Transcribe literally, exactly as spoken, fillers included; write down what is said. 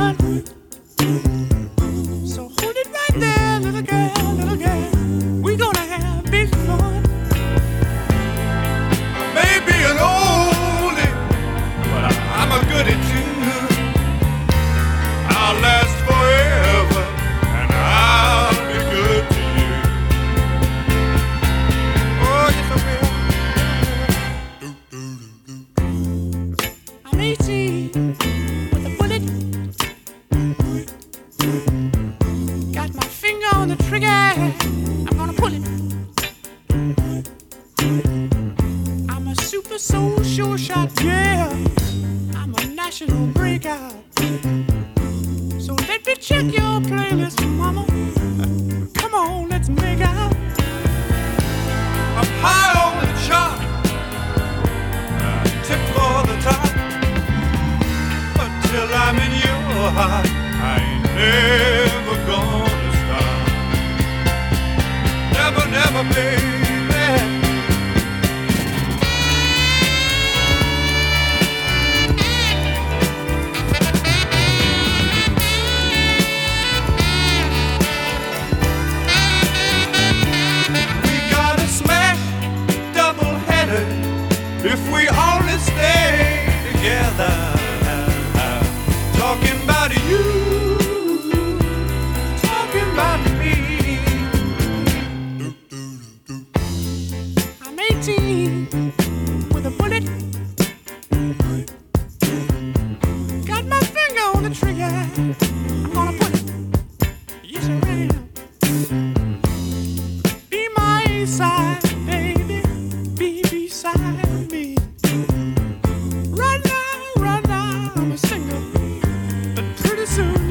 fun. So hold it right there, little girl, little girl. We gonna have big fun. I may be an oldie, but I'm a goodie too. I'll last forever, and I'll be good to you. Oh, yes I will. I'm eighteen with a bullet. Got my finger on the trigger. I'm gonna pull it. I'm a super soul sure shot, yeah. I'm a national breakout. So let me check your playlist, mama. Come on, let's make out. I'm high on the chart, tip for the top. Until I'm in your heart, I ain't never gonna stop. Never, never, baby. If we only stay together, talking about you, talking about me. I'm eighteen with a bullet. Got my finger on the trigger. I'm gonna pull it. Yes, I am. Be my side, baby. Be beside. Right now, right now, I'm a single, but pretty soon